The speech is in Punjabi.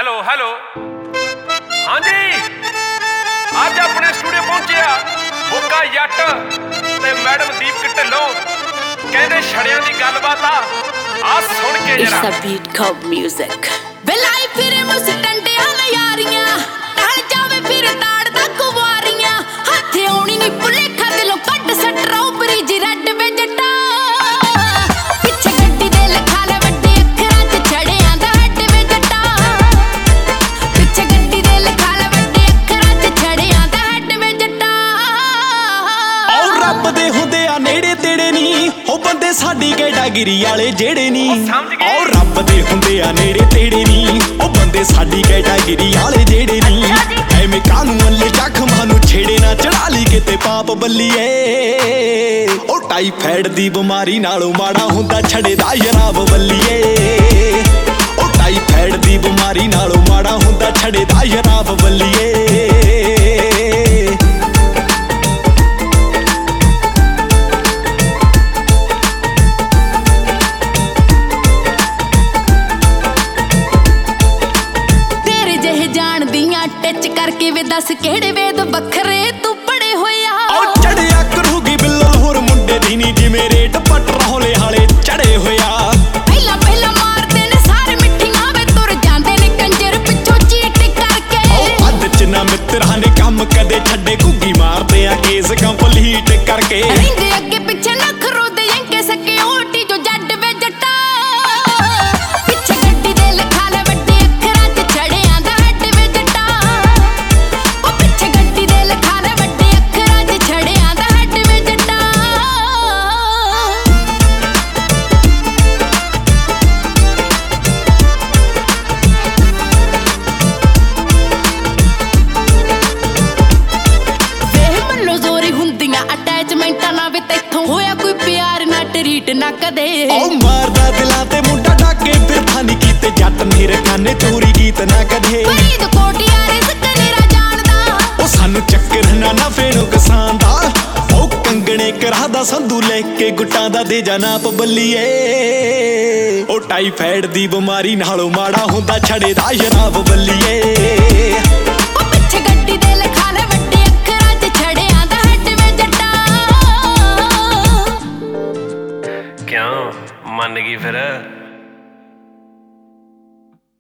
ਹੈਲੋ ਹੈਲੋ ਹਾਂਜੀ ਅੱਜ ਆਪਣੇ ਸਟੂਡੀਓ ਪਹੁੰਚਿਆ ਬੋਕਾ ਜੱਟ ਤੇ ਮੈਡਮ ਦੀਪਕ ਢਿੱਲੋਂ ਕਹਿੰਦੇ ਛੜਿਆਂ ਦੀ ਗੱਲਬਾਤ ਆ ਸੁਣ ਕੇ ਜਰਾ It's a beat called music ਬਲਾਈ ਫਿਰੇ ਮੁਸਟੰਡਿਆਂ ਨਜ਼ਾਰੀਆਂ ਟਲ ਜਾਵੇ ਫਿਰ ਤਾੜ ਦਾ ਕੁਵਾਰੀਆਂ ਹੱਥ ਆਉਣੀ ਨਹੀਂ ਭੁਲੇਖਾ ਦਿਲੋਂ ਕੱਟ ਸਟ੍ਰਾਬਰੀ ਜੀ ਰੈੱਡ ਵੈਜਟਾ ਪਿੱਛੇ ਗੱਡੀ ਦੇ ਲਿਖਾ ਲੈ ਵੱਡੇ ਅੱਖਰਾਂ 'ਚ ਛੜਿਆਂ ਦਾ ਹੈਡ ਵੈਜਟਾ ਪਿੱਛੇ ਗੱਡੀ ਦੇ ਲਿਖਾ ਲੈ ਵੱਡੇ ਅੱਖਰਾਂ 'ਚ ਛੜਿਆਂ ਦਾ ਹੈਡ ਵੈਜਟਾ ਔਰ ਰੱਬ ਦੇ ਹੁੰਦੇ ਆ ਨੇੜੇ ਤੇੜੇ ਨਹੀਂ ਉਹ ਬੰਦੇ ਸਾਡੀ ਕੈਟਾਗਰੀ ਵਾਲੇ ਜਿਹੜੇ ਨਹੀਂ ਔਰ ਰੱਬ ਦੇ ਹੁੰਦੇ ਆ ਨੇੜੇ ਤੇੜੇ ਨਹੀਂ ਉਹ ਬੰਦੇ ਸਾਡੀ ਕੈਟਾਗਰੀ ਵਾਲੇ ਜਿਹੜੇ ਨਹੀਂ ਐਵੇਂ ਕਾਨੂੰ ਅੱਲੇ ਜ਼ਖਮਾਂ ਨੂੰ ਛੇੜੇ ਨਾ ਚੜਾ ਲਈ ਕਿਤੇ ਪਾਪ ਬੱਲੀਏ ਉਹ ਟਾਈਫਾਇਡ ਦੀ ਬਿਮਾਰੀ ਨਾਲੋਂ ਮਾੜਾ ਹੁੰਦਾ ਛੜੇ ਦਾ ਜਨਾਬ ਬੱਲੀਏ ਉਹ ਟਾਈਫਾਇਡ ਦੀ ਬਿਮਾਰੀ ਨਾਲੋਂ ਮਾੜਾ ਹੁੰਦਾ ਛੜੇ ਦਾ ਜਨਾਬ ਬੱਲੀਏ ਟੱਚ ਕਰਕੇ ਵੇ ਦੱਸ ਕਿਹੜੇ ਵੇਦ ਵੱਖਰੇ ਤੂੰ ਪੜੇ ਹੋਇਆ ਉਹ ਚੜਿਆ ਕਰੂਗੀ ਬਿੱਲਲ ਹੋਰ ਮੁੰਡੇ ਦੀ ਨੀ ਜਿਵੇਂ ਰੇਟ ਪੱਟ ਰੋਲੇ ਹਾਲੇ ਚੜੇ ਹੋਇਆ ਪਹਿਲਾਂ ਪਹਿਲਾਂ ਮਾਰਦੇ ਨੇ ਸਾਰੇ ਮਿੱਠੀਆਂ ਵੇ ਤੁਰ ਜਾਂਦੇ ਨੇ ਕੰਜਰ ਪਿੱਛੋਂ ਚੀਟ ਕਰਕੇ ਉਹ ਅੱਧ ਚ ਨਾ ਮਿੱਤਰਾਂ ਨੇ ਕੰਮ ਕਦੇ ਛੱਡੇ ਘੁੱਗੀ ਮਾਰਦੇ ਆ ਕੇਸ ਕੰਪਲੀਟ ਕਰਕੇ ਰਹਿੰਦੇ ਅੱਗੇ ਪਿੱਛੇ ਨਖਰੋ ਦੇ ਯੰਕੇ ਸਿਕਿਉਰਿਟੀ ਜੋ ਜੱਟ ਵੇ ਜੱਟਾ ਪਿੱਛੇ ਗੱਡੀ ਦੇ ਲਿਖਾ ਲੈ ਵੱਡੇ ਅੱਖਰਾਂ 'ਚ ਛੜਿਆਂ ਦਾ ਹੈਡ ਵੇ ਜੱਟਾ ਉਹ ਪਿੱਛੇ ਗੱਡੀ ਦੇ ਲਿਖਾ ਲੈ ਵੱਡੇ ਅੱਖਰਾਂ 'ਚ ਛੜਿਆਂ ਦਾ ਹੈਡ ਵੇ ਜੱਟਾ ਵੇਹ ਮੱਲੋ ਜ਼ੋਰੀ ਹੁੰਦੀਆਂ ਅਟੈਚਮੈਂਟਾਂ ਨਾ ਵੇ ਤੈਥੋਂ ਹੋਇਆ ਕੋਈ ਪਿਆਰ ਨਾ ਟਰੀਟ ਨਾ ਕਦੇ ਉਹ ਮਾਰਦਾ ਦਿਲਾਂ ਤੇ ਮੁੰਡਾ ਡਾਕੇ ਫਿਰਦਾ ਨੀ ਕੀਤੇ ਜੱਟ ਮੇਰੇ ਖਾਨੇ ਚੋਰੀ ਗੀਤ ਨਾ ਕਦੇ ਫਰੀਦ ਕੋਟਿਆ ਰਿਜ਼ਕ ਨੀਰਾ ਜਾਣਦਾ ਉਹ ਸਾਨੂੰ ਚੱਕਰ ਨਾ ਨਫੇ ਨੂੰ ਕਿਸਾਨ ਦਾ ਉਹ ਕੰਗਣੇ ਕਰਾਦਾ ਸੰਧੂ ਲੈ ਕੇ ਗੁੱਟਾਂ ਦਾ ਦੇ ਜਾਣਾ ਬੱਲੀਏ ਉਹ ਟਾਈਫਾਇਡ ਦੀ ਬਿਮਾਰੀ ਨਾਲੋਂ ਮਾੜਾ ਹੁੰਦਾ ਛੜੇ ਦਾ ਸ਼ਰਾਬ ਬੱਲੀਏ